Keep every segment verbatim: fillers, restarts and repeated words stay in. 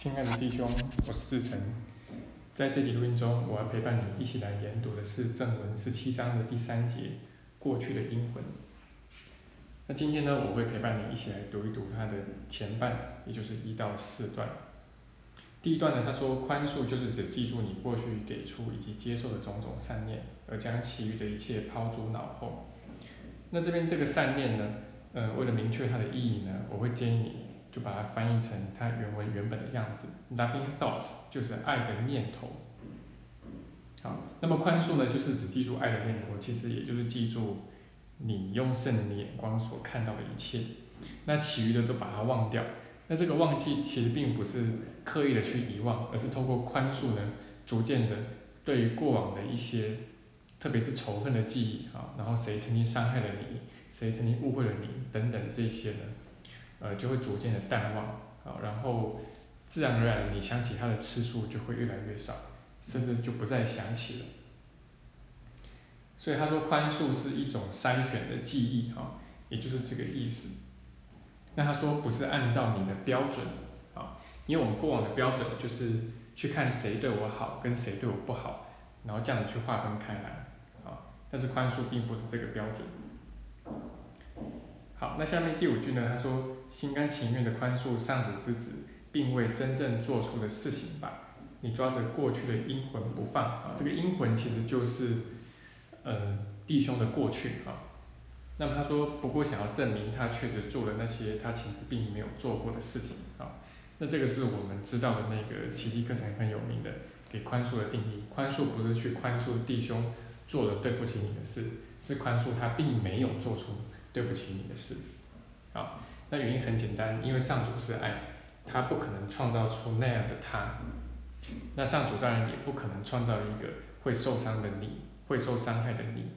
亲爱的弟兄，我是志成。在这集录音中，我要陪伴你一起来研读的是正文十七章的第三节，过去的阴魂。那今天呢，我会陪伴你一起来读一读它的前半，也就是一到四段。第一段呢，他说宽恕就是指记住你过去给出以及接受的种种善念，而将其余的一切抛诸脑后。那这边这个善念呢，呃，为了明确它的意义呢，我会建议你就把它翻译成它原文原本的样子 ，loving thoughts 就是爱的念头。好，那么宽恕呢，就是只记住爱的念头，其实也就是记住你用圣灵的眼光所看到的一切，那其余的都把它忘掉。那这个忘记其实并不是刻意的去遗忘，而是透过宽恕呢，逐渐的对于过往的一些，特别是仇恨的记忆啊，然后谁曾经伤害了你，谁曾经误会了你等等这些呢，呃，就会逐渐的淡忘啊，然后自然而然你想起它的次数就会越来越少，甚至就不再想起了。所以他说宽恕是一种筛选的记忆啊，也就是这个意思。那他说不是按照你的标准啊，因为我们过往的标准就是去看谁对我好跟谁对我不好，然后这样子去划分开来啊。但是宽恕并不是这个标准。好，那下面第五句呢，他说心甘情愿的宽恕上主之子并未真正做出的事情吧，你抓着过去的阴魂不放啊，这个阴魂其实就是呃弟兄的过去啊。那么他说，不过想要证明他确实做了那些他其实并没有做过的事情啊。那这个是我们知道的那个奇迹课程很有名的给宽恕的定义。宽恕不是去宽恕弟兄做了对不起你的事，是宽恕他并没有做出对不起你的事。好，那原因很简单，因为上主是爱，他不可能创造出那样的他。那上主当然也不可能创造一个会受伤的你，会受伤害的你。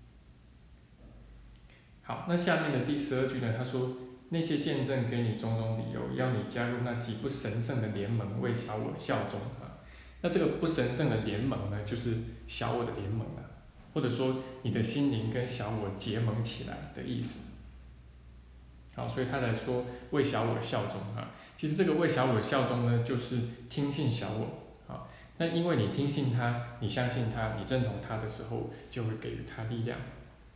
好，那下面的第十二句呢？他说那些见证给你种种理由，要你加入那极不神圣的联盟，为小我效忠啊。那这个不神圣的联盟呢，就是小我的联盟啊，或者说你的心灵跟小我结盟起来的意思。好，所以他才说为小我效忠啊。其实这个为小我效忠呢，就是听信小我啊。那因为你听信他，你相信他，你认同他的时候，就会给予他力量。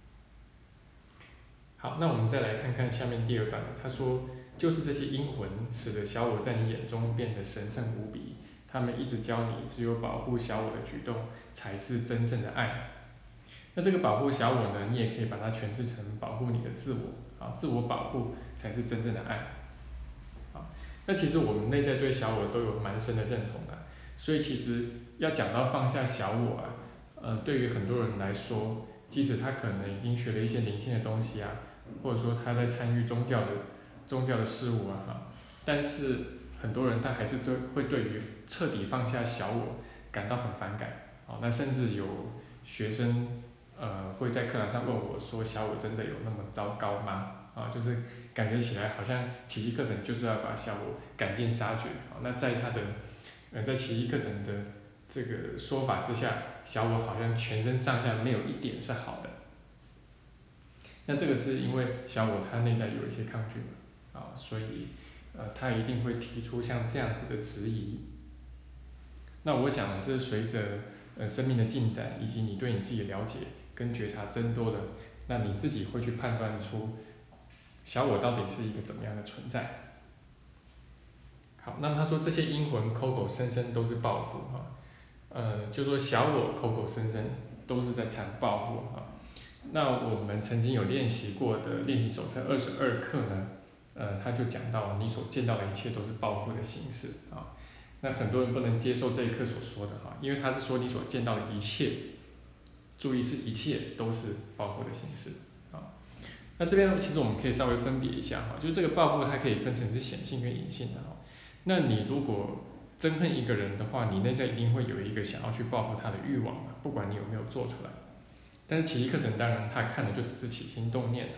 好，那我们再来看看下面第二段，他说，就是这些阴魂，使得小我在你眼中变得神圣无比，他们一直教你，只有保护小我的举动，才是真正的爱。那这个保护小我呢，你也可以把它诠释成保护你的自我，啊，自我保护才是真正的爱。好，那其实我们内在对小我都有蛮深的认同的，所以其实要讲到放下小我啊，呃，对于很多人来说，即使他可能已经学了一些灵性的东西啊，或者说他在参与宗教的宗教的事物啊，哈，但是很多人他还是对会对于彻底放下小我感到很反感，啊，那甚至有学生呃会在课堂上问我说，小我真的有那么糟糕吗？啊，就是感觉起来好像奇迹课程就是要把小我赶尽杀绝，啊，那在他的呃在奇迹课程的这个说法之下，小我好像全身上下没有一点是好的。那这个是因为小我他内在有一些抗拒嘛，啊，所以呃他一定会提出像这样子的质疑。那我想是随着呃生命的进展，以及你对你自己的了解跟觉察增多了，那你自己会去判断出小我到底是一个怎么样的存在。好，那么他说这些阴魂口口声声都是报复哈，呃，就说小我口口声声都是在谈报复哈。那我们曾经有练习过的练习手册二十二课呢，呃，他就讲到你所见到的一切都是报复的形式啊。那很多人不能接受这一课所说的哈，因为他是说你所见到的一切，注意是一切都是报复的形式啊。那这边其实我们可以稍微分别一下哈，就是这个报复它可以分成是显性跟隐性的哈。那你如果憎恨一个人的话，你内在一定会有一个想要去报复他的欲望嘛，不管你有没有做出来。但是奇迹课程当然他看的就只是起心动念。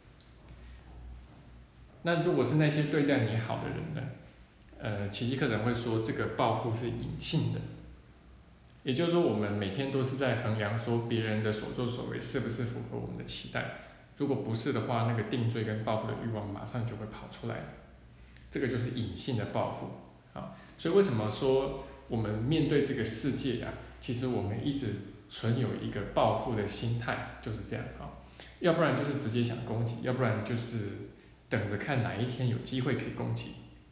那如果是那些对待你好的人呢？呃，奇迹课程会说这个报复是隐性的，也就是说我们每天都是在衡量说别人的所作所为是不是符合我们的期待，如果不是的话，那个定罪跟报复的欲望马上就会跑出来了，这个就是隐性的报复啊，所以为什么说我们面对这个世界啊，其实我们一直存有一个报复的心态，就是这样啊，要不然就是直接想攻击，要不然就是等着看哪一天有机会可以攻击。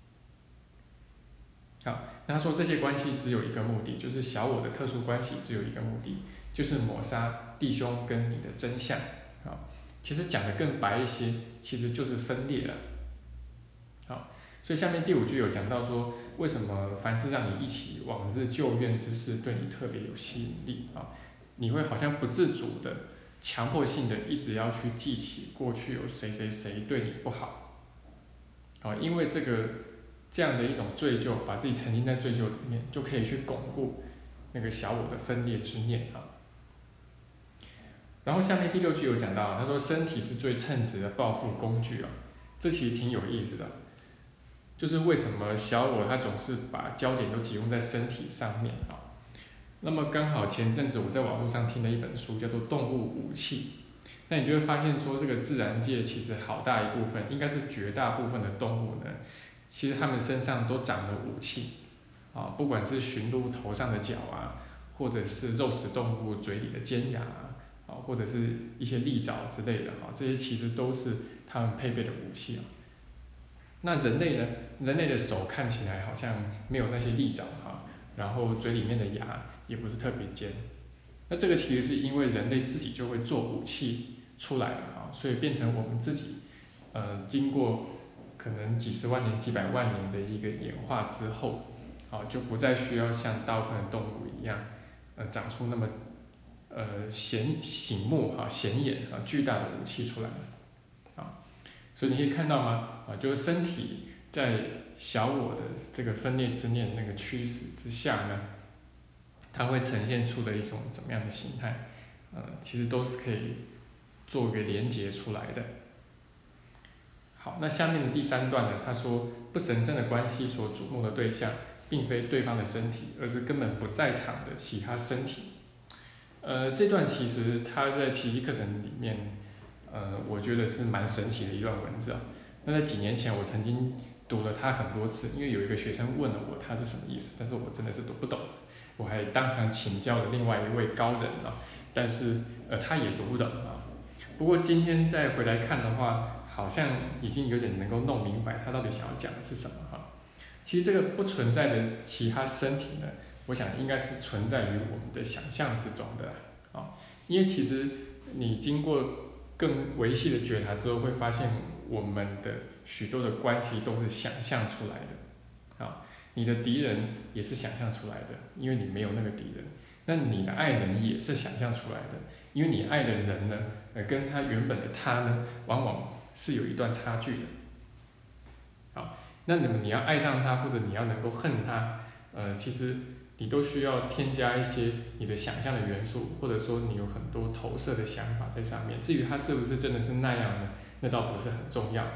好，那他说这些关系只有一个目的，就是小我的特殊关系只有一个目的，就是抹杀弟兄跟你的真相。好，其实讲得更白一些，其实就是分裂了。好，所以下面第五句有讲到说，为什么凡是让你忆起往日旧怨之事，对你特别有吸引力啊？你会好像不自主的、强迫性的一直要去记起过去有谁谁谁对你不好，啊，因为这个这样的一种罪疚，把自己沉浸在罪疚里面，就可以去巩固那个小我的分裂之念啊。然后下面第六句有讲到，他说身体是最称职的报复工具啊，这其实挺有意思的。就是为什么小我他总是把焦点都集中在身体上面啊？那么刚好前阵子我在网络上听了一本书，叫做《动物武器》。那你就会发现说，这个自然界其实好大一部分，应该是绝大部分的动物呢，其实它们身上都长了武器啊，不管是驯鹿头上的角啊，或者是肉食动物嘴里的尖牙啊，或者是一些利爪之类的啊，这些其实都是它们配备的武器啊。那人类呢？人类的手看起来好像没有那些利爪哈，然后嘴里面的牙也不是特别尖。那这个其实是因为人类自己就会做武器出来了哈，所以变成我们自己，呃，经过可能几十万年、几百万年的一个演化之后，啊，就不再需要像大部分的动物一样，呃，长出那么呃显醒目哈、显眼啊、巨大的武器出来了。所以你可以看到吗？啊，就是身体在小我的这个分裂之念那个驱使之下呢，它会呈现出的一种怎么样的形态？呃，其实都是可以做一个连结出来的。好，那下面的第三段呢，他说不神圣的关系所瞩目的对象，并非对方的身体，而是根本不在场的其他身体。呃，这段其实他在奇迹课程里面。呃，我觉得是蛮神奇的一段文字啊。那在几年前，我曾经读了它很多次，因为有一个学生问了我它是什么意思，但是我真的是读不懂，我还当场请教了另外一位高人啊，但是呃他也读不懂啊。不过今天再回来看的话，好像已经有点能够弄明白他到底想要讲的是什么哈。其实这个不存在的其他身体呢，我想应该是存在于我们的想象之中的啊，因为其实你经过更维系的觉察之后，会发现我们的许多的关系都是想象出来的，啊，你的敌人也是想象出来的，因为你没有那个敌人。那你的爱人也是想象出来的，因为你爱的人呢，呃，跟他原本的他呢，往往是有一段差距的。好，那你你要爱上他，或者你要能够恨他，呃，其实你都需要添加一些你的想象的元素，或者说你有很多投射的想法在上面。至于它是不是真的是那样呢？那倒不是很重要。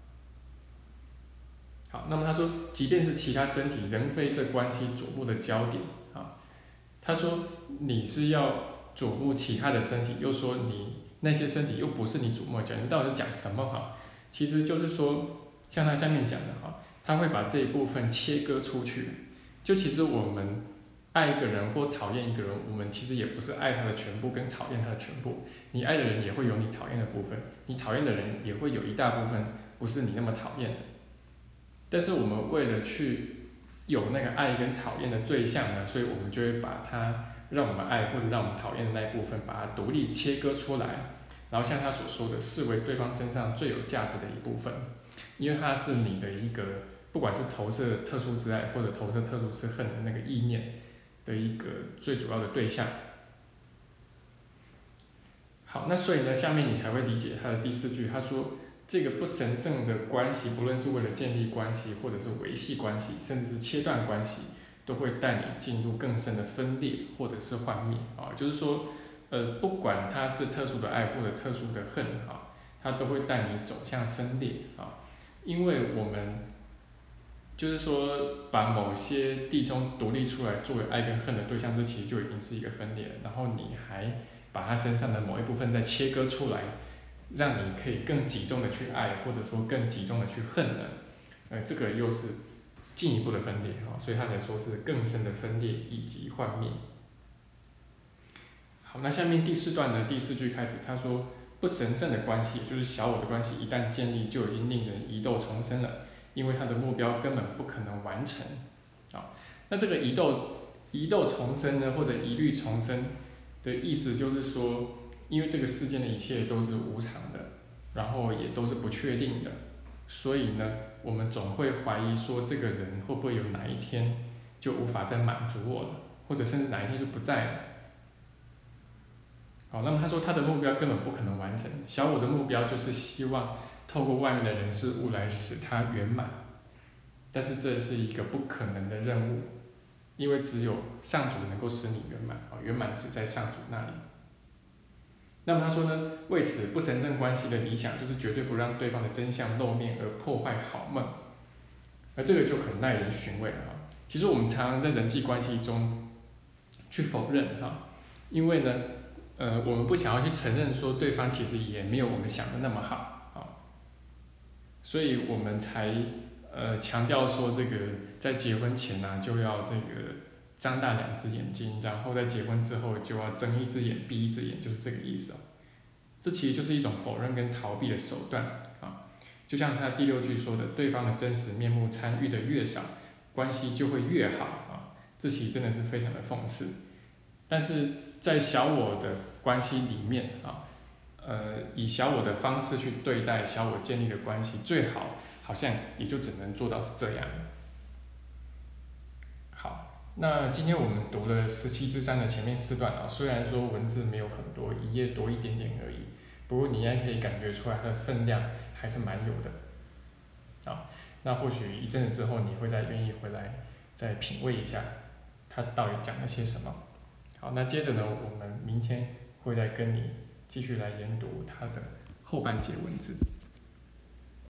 好，那么他说，即便是其他身体，仍非这关系瞩目的焦点啊。他说你是要瞩目其他的身体，又说你那些身体又不是你瞩目的焦点，你到底讲什么哈？其实就是说，像他下面讲的哈，他会把这一部分切割出去。就其实我们爱一个人或讨厌一个人，我们其实也不是爱他的全部跟讨厌他的全部。你爱的人也会有你讨厌的部分，你讨厌的人也会有一大部分不是你那么讨厌的。但是我们为了去有那个爱跟讨厌的对象呢，所以我们就会把它让我们爱或者让我们讨厌的那一部分，把它独立切割出来，然后像他所说的，视为对方身上最有价值的一部分，因为它是你的一个，不管是投射特殊之爱或者投射特殊之恨的那个意念的一个最主要的对象。好，那所以呢，下面你才会理解他的第四句，他说这个不神圣的关系，不论是为了建立关系，或者是维系关系，甚至是切断关系，都会带你进入更深的分裂或者是幻灭啊。就是说，呃，不管它是特殊的爱或者特殊的恨啊，它都会带你走向分裂啊。因为我们就是说，把某些弟兄独立出来作为爱跟恨的对象，这其实就已经是一个分裂了。然后你还把他身上的某一部分再切割出来，让你可以更集中的去爱，或者说更集中的去恨呢？呃，这个又是进一步的分裂啊，所以他才说是更深的分裂以及幻灭。好，那下面第四段呢，第四句开始，他说不神圣的关系，就是小我的关系，一旦建立，就已经令人疑窦丛生了，因为他的目标根本不可能完成。啊，那这个疑窦疑窦丛生呢，或者疑虑丛生的意思就是说，因为这个世间的一切都是无常的，然后也都是不确定的，所以呢，我们总会怀疑说，这个人会不会有哪一天就无法再满足我了，或者甚至哪一天就不在了。好，那么他说他的目标根本不可能完成，小我的目标就是希望透过外面的人事物来使它圆满，但是这是一个不可能的任务，因为只有上主能够使你圆满，圆满只在上主那里。那么他说呢，为此不神圣关系的理想就是绝对不让对方的真相露面而破坏好梦，而这个就很耐人寻味了哈。其实我们常常在人际关系中去否认哈，因为呢，呃，我们不想要去承认说对方其实也没有我们想的那么好啊，所以我们才呃强调说这个在结婚前呢、啊、就要这个张大两只眼睛，然后在结婚之后就要睁一只眼闭一只眼，就是这个意思哦。这其实就是一种否认跟逃避的手段啊，就像他第六句说的，对方的真实面目参与的越少，关系就会越好啊。这其实真的是非常的讽刺。但是在小我的关系里面啊，呃，以小我的方式去对待小我建立的关系，最好好像也就只能做到是这样。好，那今天我们读了十七之三的前面四段啊，虽然说文字没有很多，一页多一点点而已，不过你应该可以感觉出来它的分量还是蛮有的。啊，那或许一阵子之后，你会再愿意回来再品味一下，它到底讲了些什么。好，那接着呢，我们明天会再跟你继续来研读它的后半节文字。